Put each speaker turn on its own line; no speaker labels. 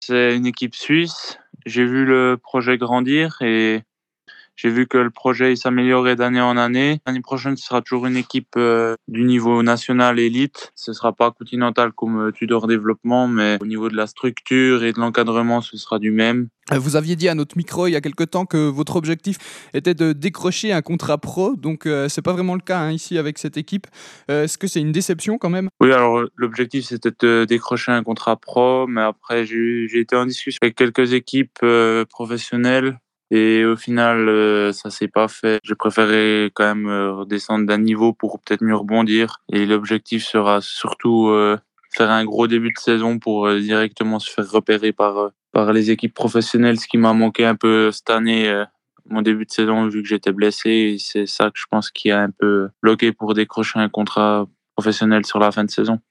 C'est une équipe suisse. J'ai vu le projet grandir et j'ai vu que le projet il s'améliorait d'année en année. L'année prochaine, ce sera toujours une équipe du niveau national élite. Ce sera pas continental comme Tudor Développement, mais au niveau de la structure et de l'encadrement, ce sera du même.
Vous aviez dit à notre micro il y a quelque temps que votre objectif était de décrocher un contrat pro, donc c'est pas vraiment le cas, hein, ici avec cette équipe. Est-ce que c'est une déception quand même?
Oui, alors l'objectif c'était de décrocher un contrat pro, mais après j'ai été en discussion avec quelques équipes professionnelles et au final ça s'est pas fait. J'ai préféré quand même redescendre d'un niveau pour peut-être mieux rebondir et l'objectif sera surtout faire un gros début de saison pour directement se faire repérer par les équipes professionnelles, ce qui m'a manqué un peu cette année. Mon début de saison vu que j'étais blessé et c'est ça que je pense qui a un peu bloqué pour décrocher un contrat professionnel sur la fin de saison.